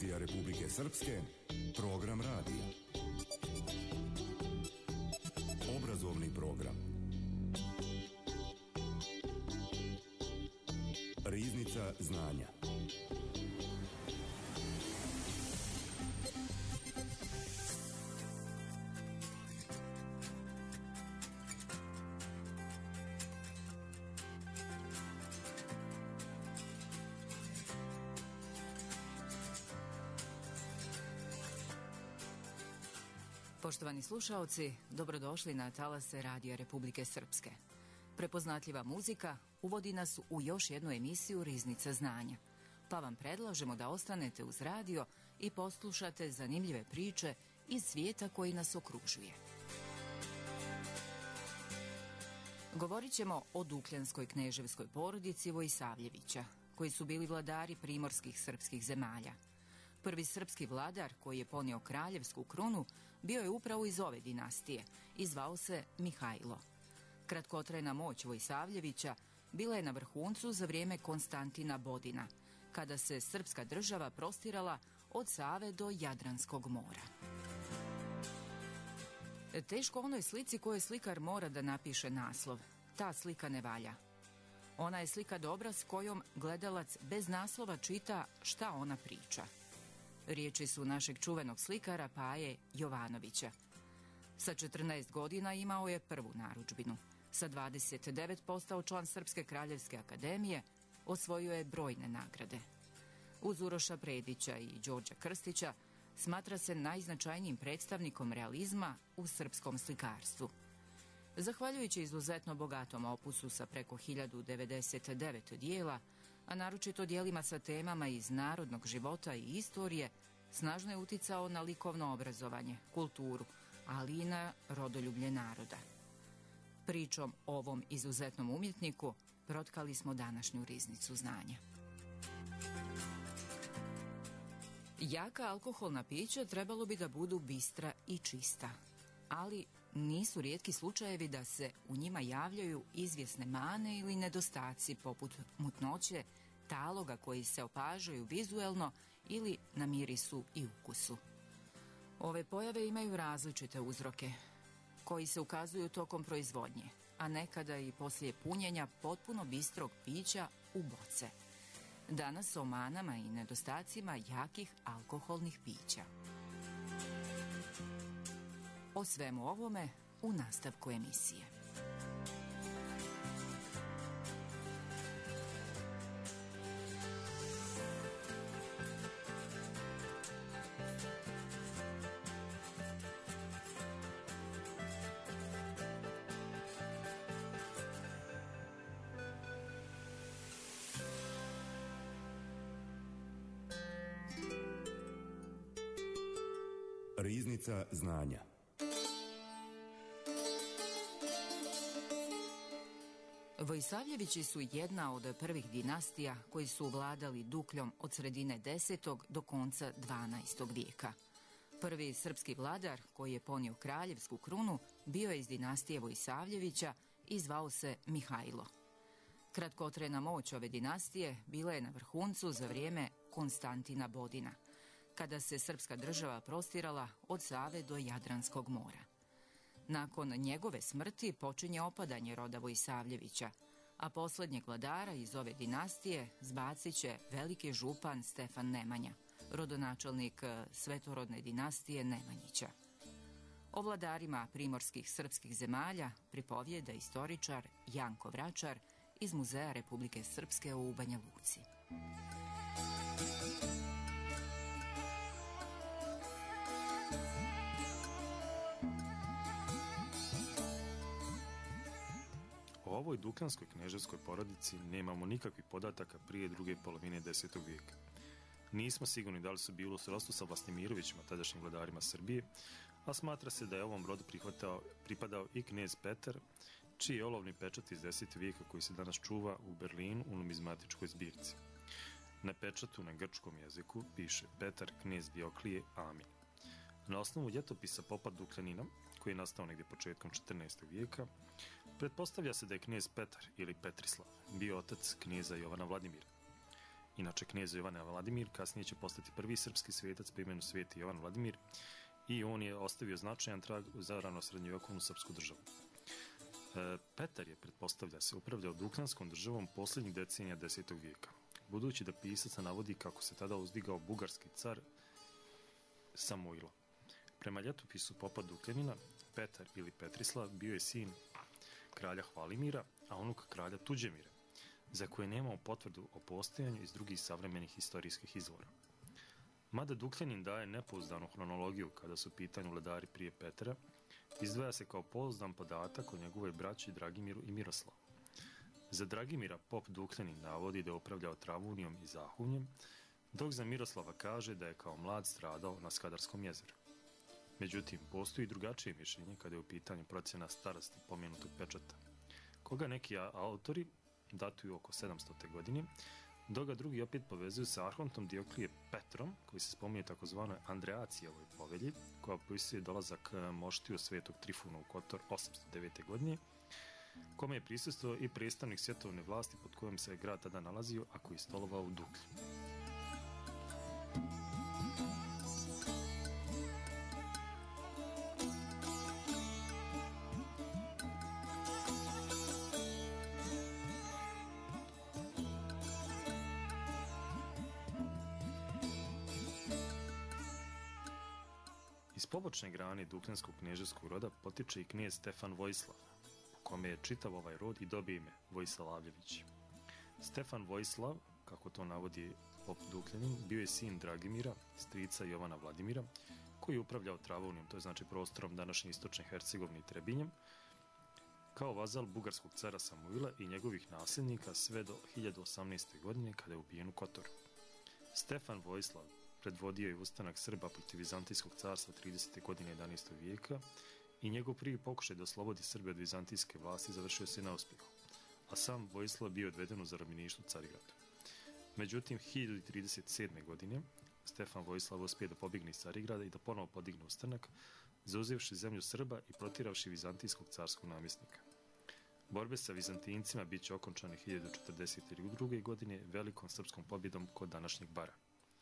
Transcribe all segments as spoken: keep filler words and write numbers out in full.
Televizija Republike Srpske, program radija. Obrazovni program. Riznica znanja. Poštovani slušaoci, dobrodošli na talase Radija Republike Srpske. Prepoznatljiva muzika uvodi nas u još jednu emisiju Riznica znanja, pa vam predlažemo da ostanete uz radio i poslušate zanimljive priče iz svijeta koji nas okružuje. Govorit ćemo o Dukljanskoj kneževskoj porodici Vojsavljevića, koji su bili vladari primorskih srpskih zemalja. Prvi srpski vladar koji je ponio kraljevsku krunu bio je upravo iz ove dinastije i zvao se Mihajlo. Kratkotrajna moć Vojsavljevića bila je na vrhuncu za vrijeme Konstantina Bodina, kada se srpska država prostirala od Save do Jadranskog mora. Teško onoj slici kojoj slikar mora da napiše naslov. Ta slika ne valja. Ona je slika dobra s kojom gledalac bez naslova čita šta ona priča. Riječi su našeg čuvenog slikara Paje Jovanovića. Sa četrnaest godina imao je prvu narudžbinu. Sa dvadeset devet postao član Srpske kraljevske akademije, osvojio je brojne nagrade. Uz Uroša Predića i Đorđa Krstića smatra se najznačajnijim predstavnikom realizma u srpskom slikarstvu. Zahvaljujući izuzetno bogatom opusu sa preko hiljadu devedeset devet dijela, a naročito dijelima sa temama iz narodnog života i istorije, snažno je uticao na likovno obrazovanje, kulturu, ali i na rodoljublje naroda. Pričom o ovom izuzetnom umjetniku protkali smo današnju Riznicu znanja. Jaka alkoholna pića trebalo bi da budu bistra i čista, ali nisu rijetki slučajevi da se u njima javljaju izvjesne mane ili nedostaci poput mutnoće, taloga koji se opažaju vizuelno ili na mirisu i ukusu. Ove pojave imaju različite uzroke koji se ukazuju tokom proizvodnje, a nekada i poslije punjenja potpuno bistrog pića u boce. Danas o manama i nedostacima jakih alkoholnih pića. O svemu ovome u nastavku emisije. Riznica znanja. Vojsavljevići su jedna od prvih dinastija koji su vladali Dukljom od sredine desetog do konca dvanaestog vijeka. Prvi srpski vladar koji je ponio kraljevsku krunu bio je iz dinastije Vojsavljevića i zvao se Mihajlo. Kratkotrajna moć ove dinastije bila je na vrhuncu za vrijeme Konstantina Bodina, kada se srpska država prostirala od Save do Jadranskog mora. Nakon njegove smrti počinje opadanje roda Vojsavljevića, a posljednjeg vladara iz ove dinastije zbacit će veliki župan Stefan Nemanja, rodonačelnik svetorodne dinastije Nemanjića. O vladarima primorskih srpskih zemalja pripovijeda istoričar Janko Vračar iz Muzeja Republike Srpske u Banja Luci. O ovoj Dukljanskoj kneževskoj porodici nemamo nikakvih podataka prije druge polovine desetog vijeka. Nismo sigurni da li su bili u srodstvu sa Vlastimirovićima, tadašnjim vladarima Srbije, a smatra se da je ovom rodu pripadao i knez Petar, čiji je olovni pečat iz desetog vijeka koji se danas čuva u Berlinu u numizmatičkoj zbirci. Na pečatu na grčkom jeziku piše Petar knez Dioklije Amin. Na osnovu ljetopisa popa Dukljanina, koji je nastao negdje početkom četrnaestog vijeka, pretpostavlja se da je knez Petar ili Petrislav bio otac kneza Jovana Vladimira. inače knez Jovan Vladimir, kasnije će postati prvi srpski svetac po imenu Sveti Jovan Vladimir i on je ostavio značajan trag za ranosrednjovjekovnu srpsku državu. E, Petar je, pretpostavlja se, upravljao Dukljanskom državom posljednjih decenija desetog vijeka, budući da pisac navodi kako se tada uzdigao bugarski car Samuilo. Prema ljetopisu popa Dukljanina, Petar ili Petrislav bio je sin kralja Hvalimira, a unuk kralja Tuđemira, za koje nemamo potvrdu o postojanju iz drugih savremenih historijskih izvora. Mada Dukljanin daje nepouzdanu hronologiju kada su u pitanju vladari prije Petra, izdvaja se kao pouzdan podatak o njegovoj braći Dragimiru i Miroslavu. Za Dragimira pop Dukljanin navodi da je upravljao Travunijom i Zahumljem, dok za Miroslava kaže da je kao mlad stradao na Skadarskom jezeru. Međutim, postoji drugačije mišljenje kada je u pitanju procjena starosti pomenutog pečata, koga neki autori datuju oko sedamstote godine, dok ga drugi opet povezuju sa arhontom Dioklije Petrom, koji se spominje takozvanoj Andreacijevoj povelji, koja opisuje dolazak moštiju svetog Trifuna u Kotor osamsto devete. godine, kome je prisustvovao i predstavnik svjetovne vlasti pod kojom se grad tada nalazio, a koji je stolovao u Duklji. Iz pobočne grane Dukljanskog kneževskog roda potiče i knez Stefan Vojislav, po kome je čitav ovaj rod i dobije ime Vojslavljević. Stefan Vojislav, kako to navodi pop Dukljanin, bio je sin Dragimira, strica Jovana Vladimira, koji je upravljao Travunijom, to je znači prostorom današnje istočne Hercegovine i Trebinjem, kao vazal bugarskog cara Samuila i njegovih nasljednika sve do hiljadu osamnaeste. godine kada je ubijen u Kotoru. Stefan Vojislav predvodio je ustanak Srba protiv Vizantijskog carstva tridesete. godine jedanaestog. vijeka i njegov prvi pokušaj da oslobodi Srbe od vizantijske vlasti završio se neuspjehom, a sam Vojislav bio odveden u zarobljeništvo u Carigradu. Međutim, hiljadu trideset sedme. godine Stefan Vojislav uspije da pobjegne iz Carigrada i da ponovo podigne ustanak, zauzevši zemlju Srba i protiravši vizantijskog carskog namjesnika. Borbe sa Vizantincima bit će okončane hiljadu četrdeset druge. godine velikom srpskom pobjedom kod današnjeg Bara.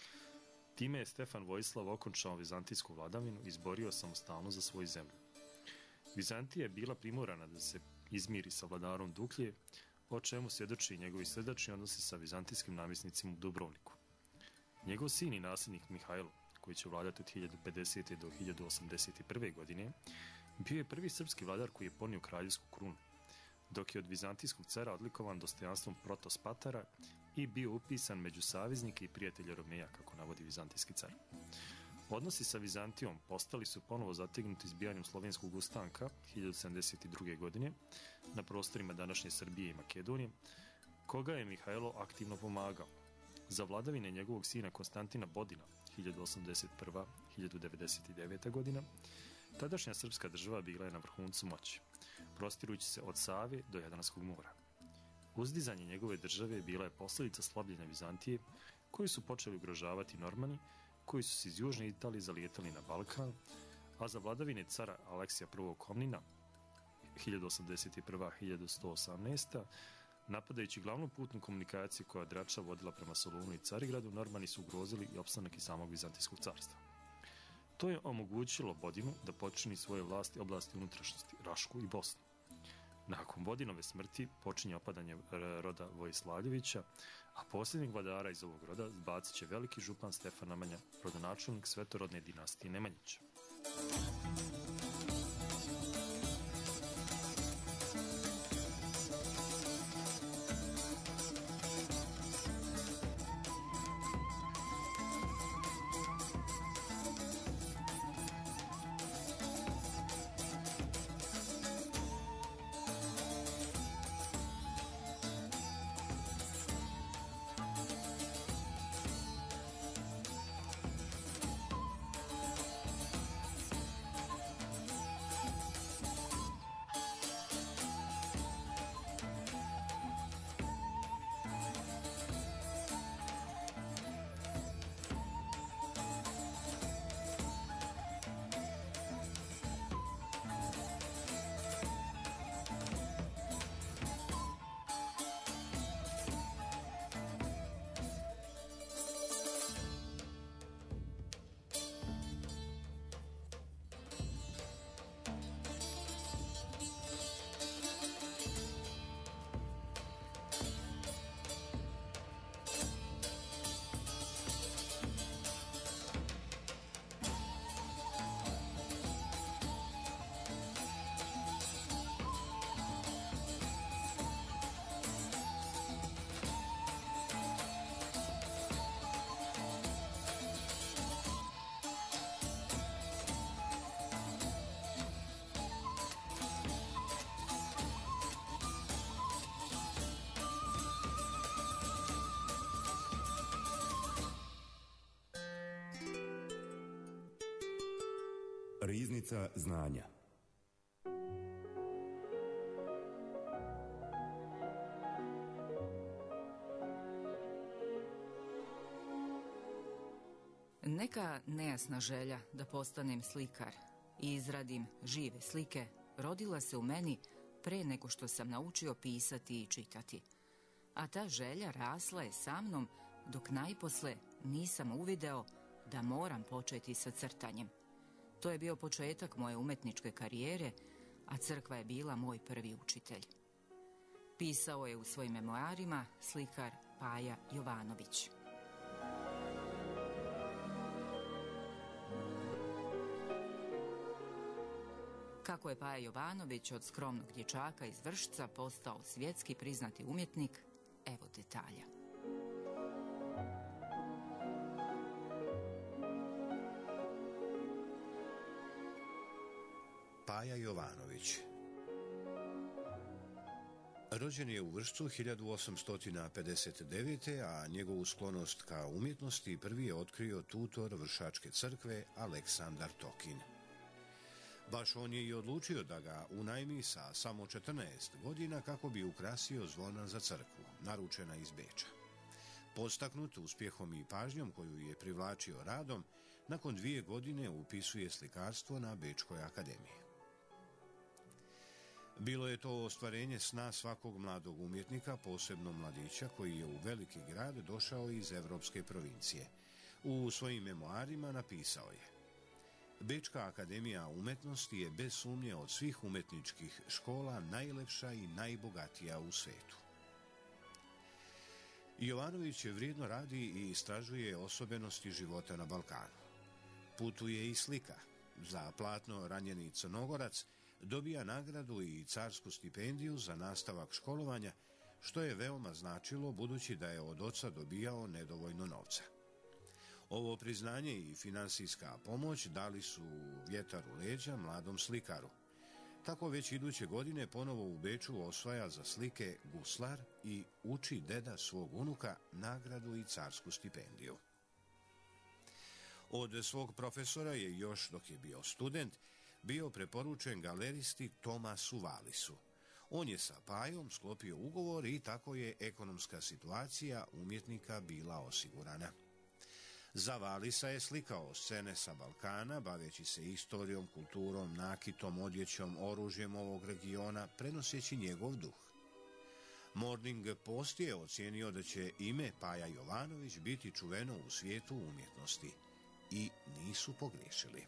Time je Stefan Vojislav okončao vizantijsku vladavinu i izborio samostalnost za svoju zemlju. Vizantija je bila primorana da se izmiri sa vladarom Duklje, o čemu svjedoči njegovi srdačni odnosi sa vizantijskim namjesnicima u Dubrovniku. Njegov sin i nasljednik Mihajlo, koji će vladati od hiljadu pedesete. do hiljadu osamdeset prve. godine, bio je prvi srpski vladar koji je ponio kraljevsku krunu, dok je od vizantijskog cara odlikovan dostojanstvom protospatara i bio upisan među saveznike i prijatelje Romeja, kako navodi vizantijski car. Odnosi sa Vizantijom postali su ponovo zategnuti izbijanjem slovenskog ustanka hiljadu sedamdeset druge. godine na prostorima današnje Srbije i Makedonije, koga je Mihajlo aktivno pomagao. Za vladavine njegovog sina Konstantina Bodina hiljadu osamdeset prve. do hiljadu devedeset devete. godina, tadašnja srpska država bila je na vrhuncu moći, prostirujući se od Save do Jadranskog mora. Uzdizanje njegove države bila je posljedica slabljenja Vizantije, koji su počeli ugrožavati Normani, koji su se iz južne Italije zalijetali na Balkan, a za vladavine cara Aleksija prvog. Komnina hiljadu osamdeset prve. do hiljadu sto osamnaeste. napadajući glavnu putnu komunikaciju koja Drača vodila prema Solunu i Carigradu, Normani su ugrozili i opstanak i samog Vizantijskog carstva. To je omogućilo Bodinu da počini svoje vlasti oblasti unutrašnjosti, Rašku i Bosnu. Nakon Bodinove smrti počinje opadanje roda Vojislavljevića, a posljednjeg vladara iz ovog roda zbacit će veliki župan Stefan Nemanja, rodonačelnik svetorodne dinastije Nemanjića. Riznica znanja. Neka nejasna želja da postanem slikar i izradim žive slike rodila se u meni pre nego što sam naučio pisati i čitati. A ta želja rasla je sa mnom dok najposle nisam uvideo da moram početi sa crtanjem. To je bio početak moje umetničke karijere, a crkva je bila moj prvi učitelj. Pisao je u svojim memoarima slikar Paja Jovanović. Kako je Paja Jovanović od skromnog dječaka iz Vršca postao svjetski priznati umjetnik, evo detalja. Paja Jovanović. Rođen je u Vršcu hiljadu osamsto pedeset devete. a njegovu sklonost ka umjetnosti prvi je otkrio tutor Vršačke crkve Aleksandar Tokin. Baš on je i odlučio da ga unajmi sa samo četrnaest godina kako bi ukrasio zvona za crkvu, naručena iz Beča. Postaknut uspjehom i pažnjom koju je privlačio radom, nakon dvije godine upisuje slikarstvo na Bečkoj akademiji. Bilo je to ostvarenje sna svakog mladog umjetnika, posebno mladića koji je u veliki grad došao iz evropske provincije. U svojim memoarima napisao je: Bečka akademija umetnosti je bez sumnje od svih umetničkih škola najlepša i najbogatija u svetu. Jovanović vrijedno radi i istražuje osobenosti života na Balkanu. Putuje i slika. Za platno ranjeni Crnogorac dobija nagradu i carsku stipendiju za nastavak školovanja, što je veoma značilo budući da je od oca dobijao nedovoljno novca. Ovo priznanje i finansijska pomoć dali su vjetar u leđa mladom slikaru. Tako već iduće godine ponovo u Beču osvaja za slike guslar i uči deda svog unuka nagradu i carsku stipendiju. Od svog profesora je još dok je bio student bio preporučen galeristi Tomasu Valisu. On je sa Pajom sklopio ugovor i tako je ekonomska situacija umjetnika bila osigurana. Za Valisa je slikao scene sa Balkana, baveći se istorijom, kulturom, nakitom, odjećom, oružjem ovog regiona, prenoseći njegov duh. Morning Post je ocijenio da će ime Paja Jovanović biti čuveno u svijetu umjetnosti. I nisu pogriješili.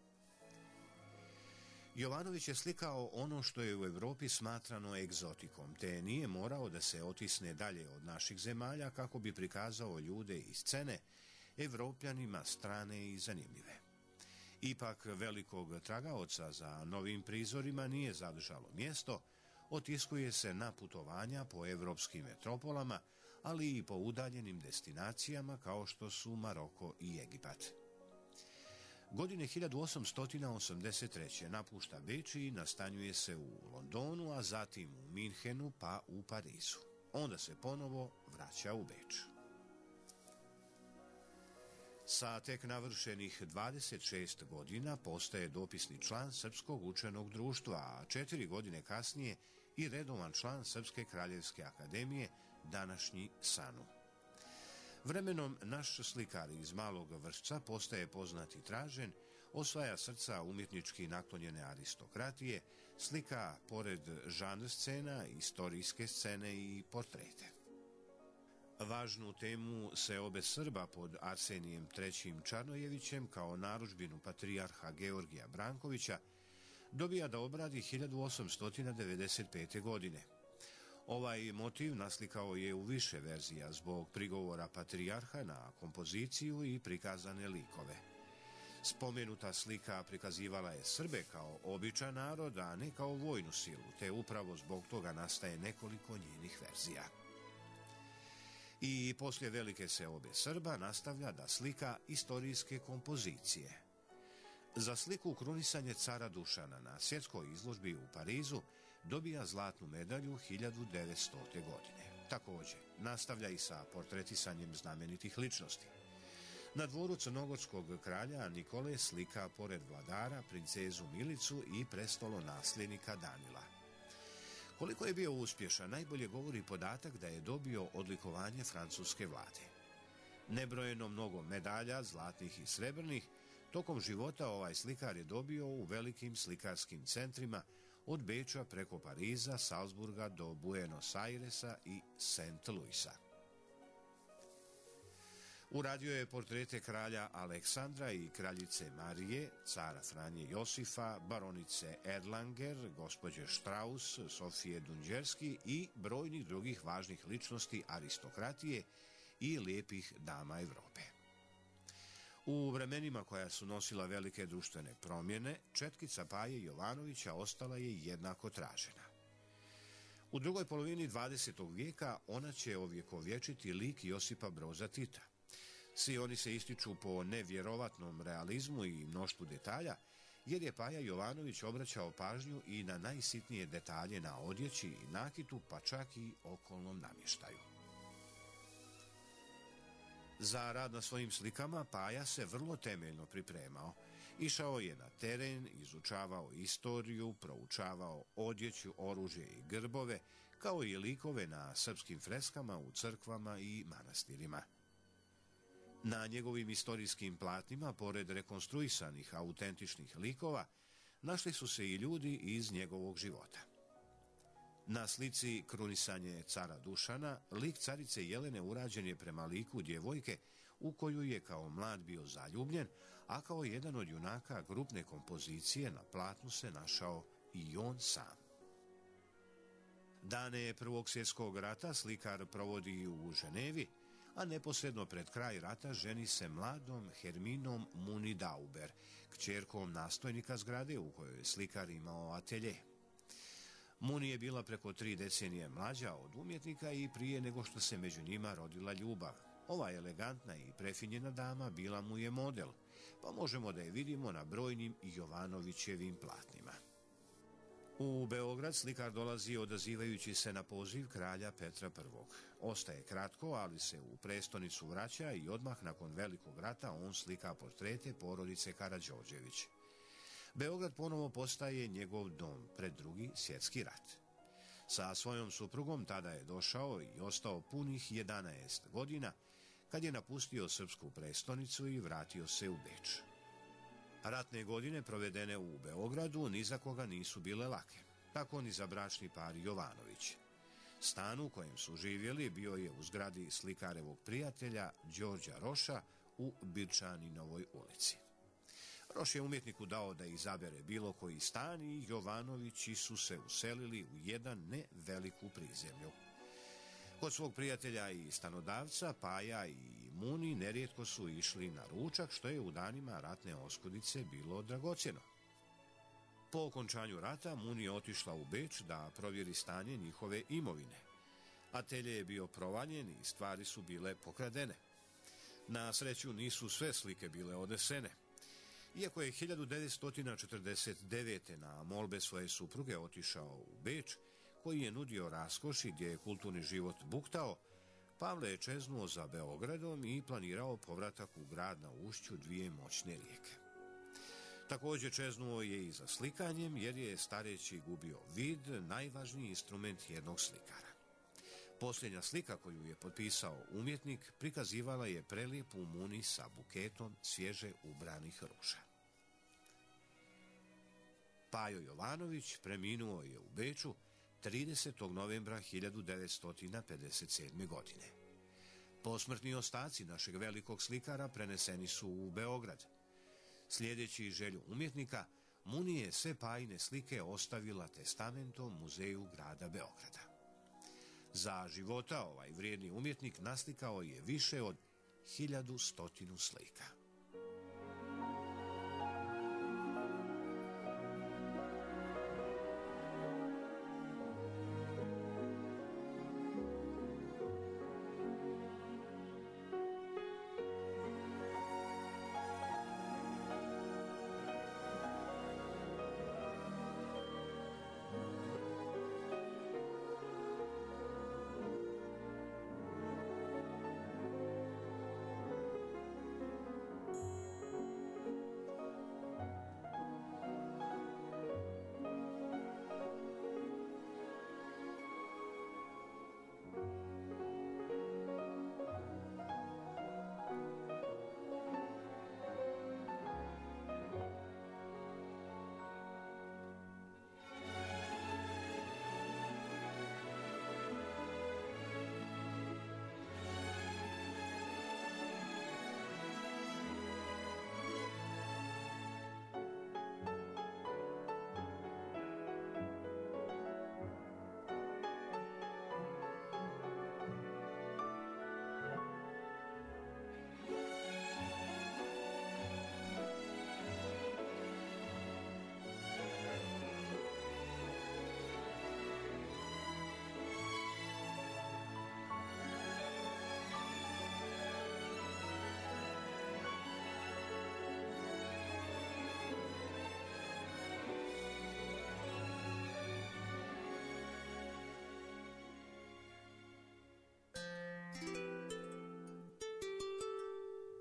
Jovanović je slikao ono što je u Europi smatrano egzotikom, te nije morao da se otisne dalje od naših zemalja kako bi prikazao ljude i scene Evropljanima strane i zanimljive. Ipak velikog tragaoca za novim prizorima nije zadržalo mjesto, otiskuje se na putovanja po evropskim metropolama, ali i po udaljenim destinacijama kao što su Maroko i Egipat. Godine hiljadu osamsto osamdeset treće. napušta Beč i nastanjuje se u Londonu, a zatim u Minhenu pa u Parizu. Onda se ponovo vraća u Beč. Sa tek navršenih dvadeset šest godina postaje dopisni član Srpskog učenog društva, a četiri godine kasnije i redovan član Srpske kraljevske akademije, današnji S A N U. Vremenom naš slikar iz Malog Vršca postaje poznat i tražen, osvaja srca umjetnički naklonjene aristokratije, slika pored žanr scena, istorijske scene i portrete. Važnu temu Seobe Srba pod Arsenijem trećim Čarnojevićem kao narudžbinu patrijarha Georgija Brankovića dobija da obradi hiljadu osamsto devedeset pete. godine. Ovaj motiv naslikao je u više verzija zbog prigovora patrijarha na kompoziciju i prikazane likove. Spomenuta slika prikazivala je Srbe kao običan narod, a ne kao vojnu silu, te upravo zbog toga nastaje nekoliko njenih verzija. I poslije velike seobe Srba nastavlja da slika istorijske kompozicije. Za sliku Krunisanje cara Dušana na svjetskoj izložbi u Parizu dobija zlatnu medalju hiljadu devetstote. godine. Također, nastavlja i sa portretisanjem znamenitih ličnosti. Na dvoru crnogorskog kralja Nikole slika pored vladara princezu Milicu i prestolonasljednika Danila. Koliko je bio uspješan, najbolje govori podatak da je dobio odlikovanje francuske vlade. Nebrojeno mnogo medalja, zlatnih i srebrnih, tokom života ovaj slikar je dobio u velikim slikarskim centrima od Beča preko Pariza, Salzburga do Buenos Airesa i Saint Louisa. Uradio je portrete kralja Aleksandra i kraljice Marije, cara Franje Josifa, baronice Erlanger, gospođe Strauss, Sofije Dunđerski i brojnih drugih važnih ličnosti aristokratije i lijepih dama Europe. U vremenima koja su nosila velike društvene promjene, četkica Paje Jovanovića ostala je jednako tražena. U drugoj polovini dvadesetog vijeka ona će ovjekovječiti lik Josipa Broza Tita. Svi oni se ističu po nevjerovatnom realizmu i mnoštvu detalja, jer je Paja Jovanović obraćao pažnju i na najsitnije detalje na odjeći i nakitu, pa čak i okolnom namještaju. Za rad na svojim slikama Paja se vrlo temeljno pripremao. Išao je na teren, izučavao istoriju, proučavao odjeću, oružje i grbove, kao i likove na srpskim freskama u crkvama i manastirima. Na njegovim istorijskim platnima, pored rekonstruisanih autentičnih likova, našli su se i ljudi iz njegovog života. Na slici Krunisanje cara Dušana, lik carice Jelene urađen je prema liku djevojke u koju je kao mlad bio zaljubljen, a kao jedan od junaka grupne kompozicije na platnu se našao i on sam. Dane Prvog svjetskog rata slikar provodi u Ženevi, a neposredno pred kraj rata ženi se mladom Herminom Muni Dauber, kćerkom nastojnika zgrade u kojoj je slikar imao atelje. Muni je bila preko tri decenije mlađa od umjetnika i prije nego što se među njima rodila ljubav. Ova elegantna i prefinjena dama bila mu je model, pa možemo da je vidimo na brojnim Jovanovićevim platnima. U Beograd slikar dolazi odazivajući se na poziv kralja Petra Prvog. Ostaje kratko, ali se u prestonicu vraća i odmah nakon velikog rata on slika portrete porodice Karađorđević. Beograd ponovo postaje njegov dom pred Drugi svjetski rat. Sa svojom suprugom tada je došao i ostao punih jedanaest godina, kad je napustio srpsku prestonicu i vratio se u Beč. Ratne godine provedene u Beogradu ni za koga nisu bile lake, tako ni za bračni par Jovanović. Stan u kojem su živjeli bio je u zgradi slikarevog prijatelja Đorđa Roša u Birčaninovoj ulici. Roš je umjetniku dao da izabere bilo koji stan i Jovanovići su se uselili u jedan ne veliku prizemlju. Kod svog prijatelja i stanodavca Paja i Muni nerijetko su išli na ručak, što je u danima ratne oskudice bilo dragocjeno. Po okončanju rata Muni je otišla u Beč da provjeri stanje njihove imovine. Atelje je bio provaljen i stvari su bile pokradene. Na sreću nisu sve slike bile odnesene. Iako je hiljadu devetsto četrdeset devete. na molbe svoje supruge otišao u Beč, koji je nudio raskoši gdje je kulturni život buktao, Pavle je čeznuo za Beogradom i planirao povratak u grad na ušću dvije moćne rijeke. Također čeznuo je i za slikanjem, jer je stareći gubio vid, najvažniji instrument jednog slikara. Posljednja slika koju je potpisao umjetnik prikazivala je prelijepu Muni sa buketom svježe ubranih ruža. Pajo Jovanović preminuo je u Beču tridesetog novembra hiljadu devetsto pedeset sedme. godine. Posmrtni ostaci našeg velikog slikara preneseni su u Beograd. Slijedeći želju umjetnika, Muni je sve Pajine slike ostavila testamentom Muzeju grada Beograda. Za života ovaj vrijedni umjetnik naslikao je više od hiljadu stotinu slika.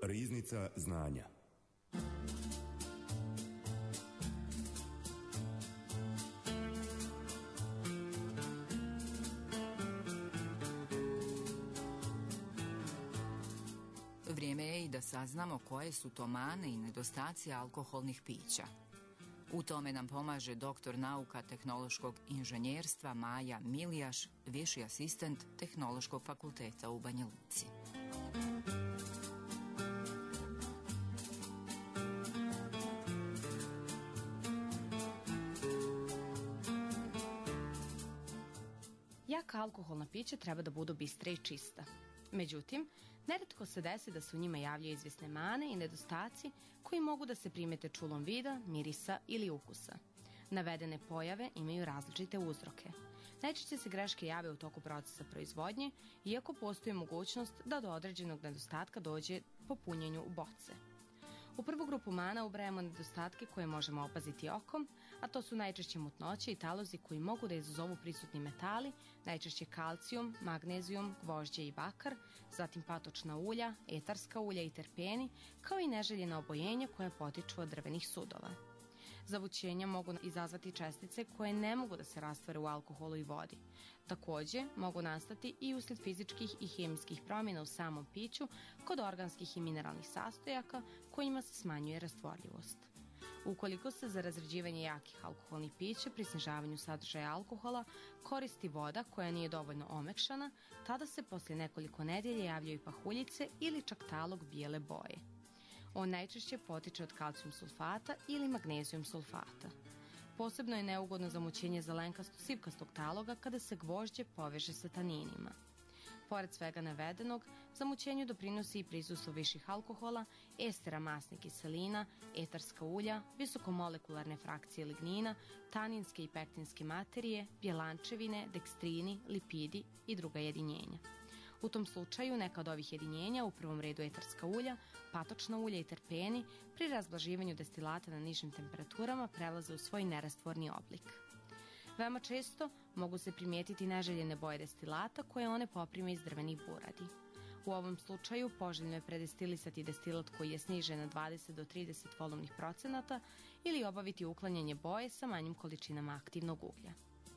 Riznica znanja. Vrijeme je i da saznamo koje su to mane i nedostaci alkoholnih pića. U tome nam pomaže doktor nauka tehnološkog inženjerstva Maja Milijaš, viši asistent Tehnološkog fakulteta u Banja Luci. Jaka alkoholna pića treba da budu bistra i čista. Međutim, neretko se desi da se u njima javljaju izvjesne mane i nedostaci koji mogu da se primete čulom vida, mirisa ili ukusa. Navedene pojave imaju različite uzroke. Najčešće se greške jave u toku procesa proizvodnje, iako postoji mogućnost da do određenog nedostatka dođe po punjenju boce. U prvu grupu mana ubrajamo nedostatke koje možemo opaziti okom, a to su najčešće mutnoće i talozi koji mogu da izazovu prisutni metali, najčešće kalcijum, magnezijum, gvožđe i bakar, zatim patočna ulja, etarska ulja i terpeni, kao i neželjena obojenja koja potiču od drvenih sudova. Zavućenja mogu izazvati čestice koje ne mogu da se rastvare u alkoholu i vodi. Također, mogu nastati i usled fizičkih i hemijskih promjena u samom piću kod organskih i mineralnih sastojaka kojima se smanjuje rastvorljivost. Ukoliko se za razređivanje jakih alkoholnih pića pri snižavanju sadržaja alkohola koristi voda koja nije dovoljno omekšana, tada se poslije nekoliko nedelja javljaju pahuljice ili čak talog bijele boje. On najčešće potiče od kalcijum sulfata ili magnezijum sulfata. Posebno je neugodno zamućenje zelenkasto-sivkastog taloga kada se gvožđe poveže sa taninima. Pored svega navedenog, zamućenju doprinosi i prisustvo viših alkohola, estera masnih kiselina, etarska ulja, visokomolekularne frakcije lignina, taninske i pektinske materije, bjelančevine, dekstrini, lipidi i druga jedinjenja. U tom slučaju neka od ovih jedinjenja, u prvom redu etarska ulja, patočna ulja i terpeni, pri razblaživanju destilata na nižim temperaturama prelaze u svoj nerastvorni oblik. Veoma često mogu se primijetiti neželjene boje destilata koje one poprime iz drvenih buradi. U ovom slučaju poželjno je predestilisati destilat koji je snižen na dvadeset do trideset volovnih procenata ili obaviti uklanjanje boje sa manjim količinama aktivnog uglja.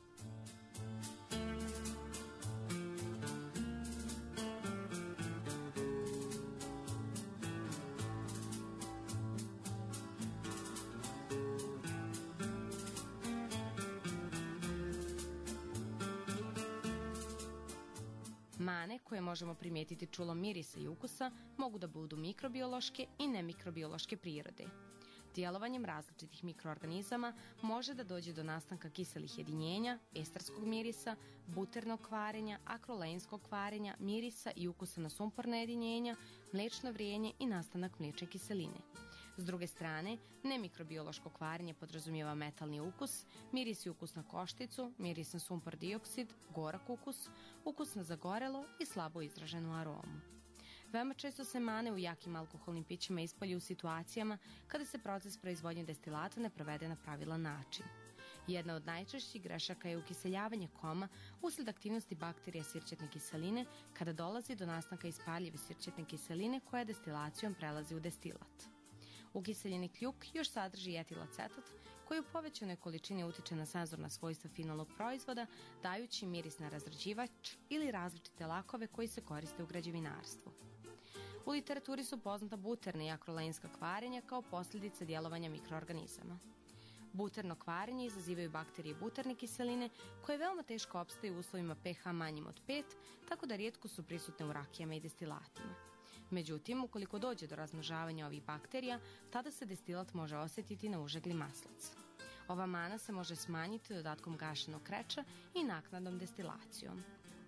Mane koje možemo primijetiti čulom mirisa i ukusa mogu da budu mikrobiološke i nemikrobiološke prirode. Djelovanjem različitih mikroorganizama može da dođe do nastanka kiselih jedinjenja, estarskog mirisa, buternog kvarenja, akroleinskog kvarenja, mirisa i ukusa na sumporna jedinjenja, mlečno vrijenje i nastanak mlečne kiseline. S druge strane, nemikrobiološko kvarenje podrazumijeva metalni ukus, miris i ukus na košticu, miris na sumpor dioksid, gorak ukus, ukus na zagorelo i slabo izraženu aromu. Veoma često se mane u jakim alkoholnim pićima ispalju u situacijama kada se proces proizvodnje destilata ne provede na pravilan način. Jedna od najčešćih grešaka je ukiseljavanje koma usled aktivnosti bakterija sirćetne kiseline kada dolazi do nastanka ispaljive sirćetne kiseline koja destilacijom prelazi u destilat. Ukiseljeni kljuk još sadrži etilacetat koji u povećanoj količini utiče na senzorna svojstva finalnog proizvoda, dajući miris na razređivač ili različite lakove koji se koriste u građevinarstvu. U literaturi su poznata buterna i akroleinska kvarenja kao posljedica djelovanja mikroorganizama. Buterno kvarenje izazivaju bakterije buterne kiseline koje veoma teško opstaju u uslovima pH manjim od pet, tako da rijetko su prisutne u rakijama i destilatima. Međutim, ukoliko dođe do razmnožavanja ovih bakterija, tada se destilat može osjetiti na užegli maslac. Ova mana se može smanjiti dodatkom gašenog kreča i naknadnom destilacijom.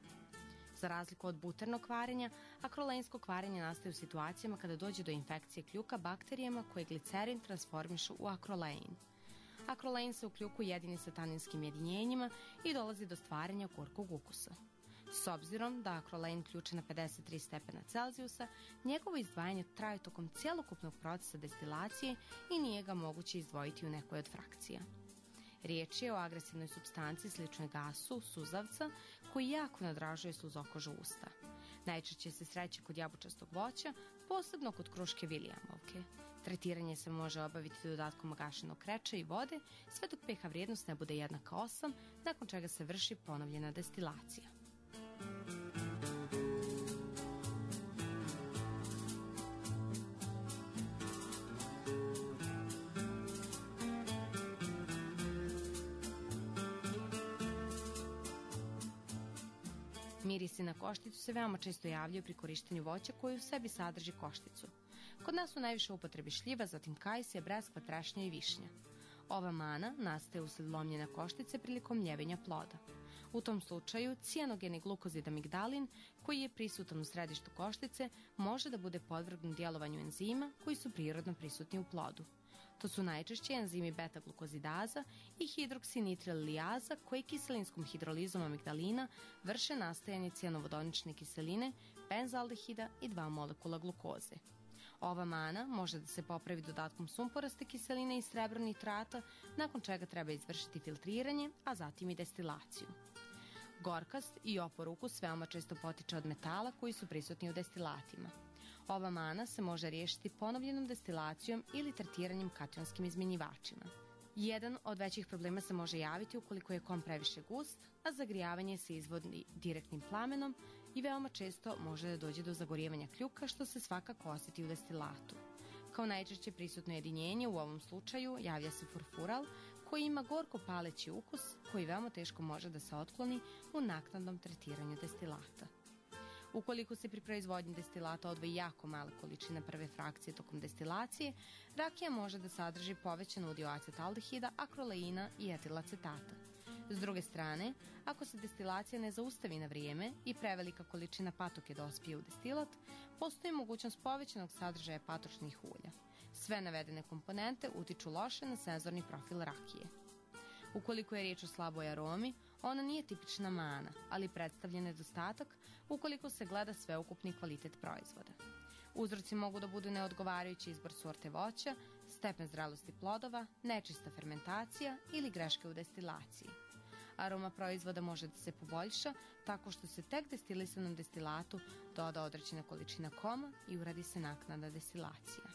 Za razliku od buternog kvarenja, akroleinsko kvarenje nastaje u situacijama kada dođe do infekcije kljuka bakterijama koje glicerin transformišu u akrolein. Akrolein se u kljuku jedini sa taninskim jedinjenjima i dolazi do stvaranja gorkog ukusa. S obzirom da akrolein ključe na pedeset tri stepena Celzijusa, njegovo izdvajanje traje tokom cjelokupnog procesa destilacije i nije ga moguće izdvojiti u nekoj od frakcija. Riječ je o agresivnoj supstanciji sličnoj gasu, suzavca, koji jako nadražuje sluzokožu usta. Najčešće se sreće kod jabučastog voća, posebno kod kruške Williamovke. Tretiranje se može obaviti dodatkom gašenog kreča i vode, sve dok pH vrijednost ne bude jednaka osam, nakon čega se vrši ponovljena destilacija. Mirisi na košticu se veoma često javljaju pri korištenju voća koji u sebi sadrži košticu. Kod nas su najviše u upotrebi šljiva, zatim kajsija, breskva, trešnja i višnja. Ova mana nastaje usled lomljenja koštice prilikom mljevenja ploda. U tom slučaju cijanogeni glukozid amigdalin, koji je prisutan u središtu koštice, može da bude podvrgnut djelovanju enzima koji su prirodno prisutni u plodu. To su najčešće enzimi beta-glukozidaza i hidroksinitrilijaza koji kiselinskom hidrolizom amigdalina vrše nastajanjecijanovodonične kiseline, benzaldehida i dva molekula glukoze. Ova mana može da se popravi dodatkom sumporaste kiseline i srebronitrata, nakon čega treba izvršiti filtriranje, a zatim i destilaciju. Gorkast i opor ukus veoma često potiče od metala koji su prisutni u destilatima. Ova mana se može riješiti ponovljenom destilacijom ili tretiranjem kationskim izmjenjivačima. Jedan od većih problema se može javiti ukoliko je kom previše gust, a zagrijavanje se izvodi direktnim plamenom i veoma često može da dođe do zagorijevanja kljuka, što se svakako osjeti u destilatu. Kao najčešće prisutno jedinjenje u ovom slučaju javlja se furfural, koji ima gorko paleći ukus koji veoma teško može da se otkloni u naknadnom tretiranju destilata. Ukoliko se pri proizvodnji destilata odvoji jako mala količina prve frakcije tokom destilacije, rakija može da sadrži povećan udio acetaldehida, akroleina i etilacetata. S druge strane, ako se destilacija ne zaustavi na vrijeme i prevelika količina patoke dospije u destilat, postoji mogućnost povećanog sadržaja patočnih ulja. Sve navedene komponente utiču loše na senzorni profil rakije. Ukoliko je riječ o slaboj aromi, ona nije tipična mana, ali predstavlja nedostatak ukoliko se gleda sveukupni kvalitet proizvoda. Uzroci mogu da budu neodgovarajući izbor sorte voća, stepen zrelosti plodova, nečista fermentacija ili greške u destilaciji. Aroma proizvoda može da se poboljša tako što se tek destilisanom destilatu doda određena količina koma i uradi se naknadna destilacija.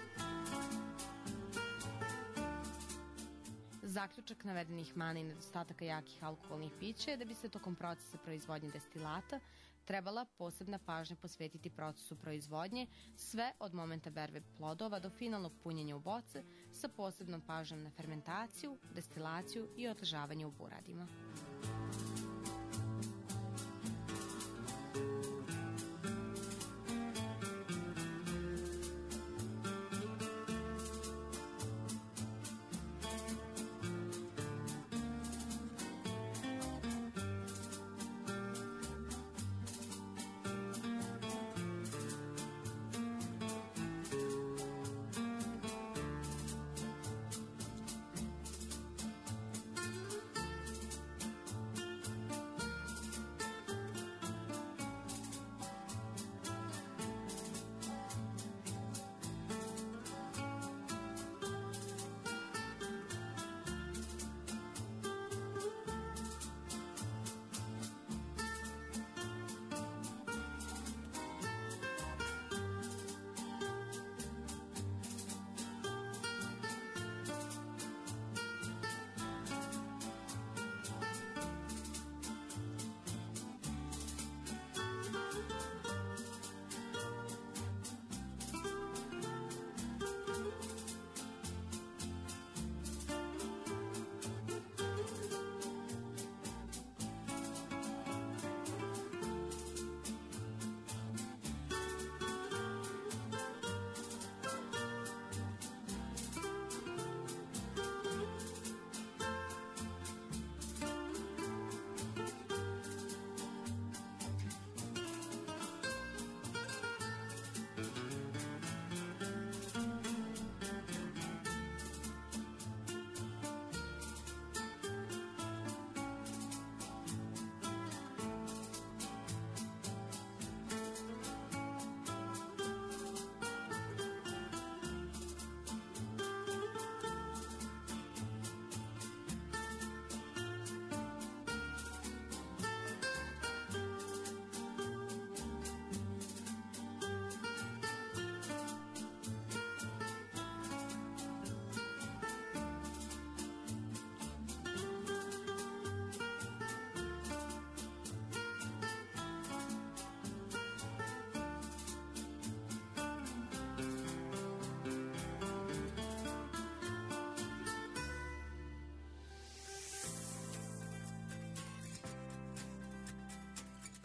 Zaključak navedenih mana i nedostataka jakih alkoholnih pića je da bi se tokom procesa proizvodnje destilata trebala posebna pažnja posvetiti procesu proizvodnje, sve od momenta berbe plodova do finalnog punjenja u boce, sa posebnom pažnjom na fermentaciju, destilaciju i odležavanje u buradima.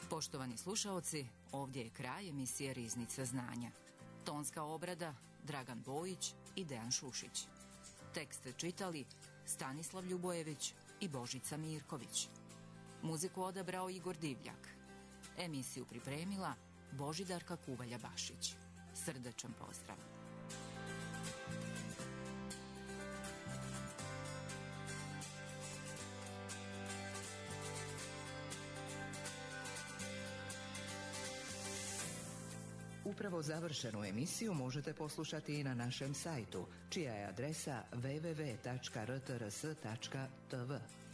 Poštovani slušaoci, ovdje je kraj emisije Riznica znanja. Tonska obrada Dragan Bojić i Dejan Šušić. Tekste čitali Stanislav Ljubojević i Božica Mirković. Muziku odabrao Igor Divljak. Emisiju pripremila Božidarka Kuvalja-Bašić. Srdačan pozdrav. Upravo završenu emisiju možete poslušati i na našem sajtu, čija je adresa w w w tačka r t r s tačka t v.